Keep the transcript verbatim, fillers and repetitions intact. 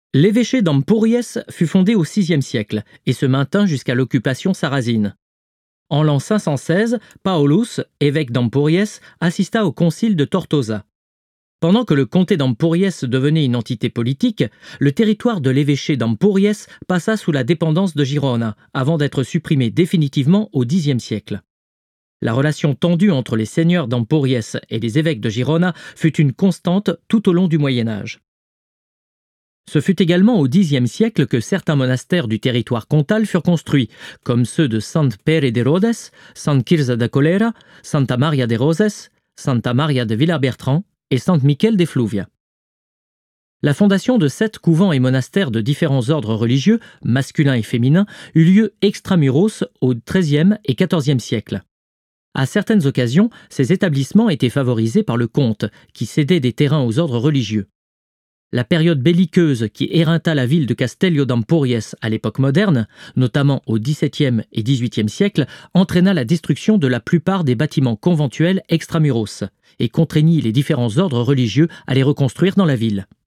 L'évêché d'Empúries fut fondé au sixième siècle et se maintint jusqu'à l'occupation sarrasine. En l'an cinq cent seize, Paulus, évêque d'Empúries, assista au concile de Tortosa. Pendant que le comté d'Empúries devenait une entité politique, le territoire de l'évêché d'Empúries passa sous la dépendance de Girona, avant d'être supprimé définitivement au dixième siècle. La relation tendue entre les seigneurs d'Empúries et les évêques de Girona fut une constante tout au long du Moyen Âge. Ce fut également au dixième siècle que certains monastères du territoire comtal furent construits, comme ceux de Sant Pere de Rhodes, Sant Quirze de Colera, Santa Maria de Roses, Santa Maria de Vilabertran et Sant Miquel de Flúvia. La fondation de sept couvents et monastères de différents ordres religieux, masculins et féminins, eut lieu extramuros au treizième et quatorzième siècle. À certaines occasions, ces établissements étaient favorisés par le comte, qui cédait des terrains aux ordres religieux. La période belliqueuse qui éreinta la ville de Castello d'Empúries à l'époque moderne, notamment au dix-septième et dix-huitième siècle, entraîna la destruction de la plupart des bâtiments conventuels extramuros et contraignit les différents ordres religieux à les reconstruire dans la ville.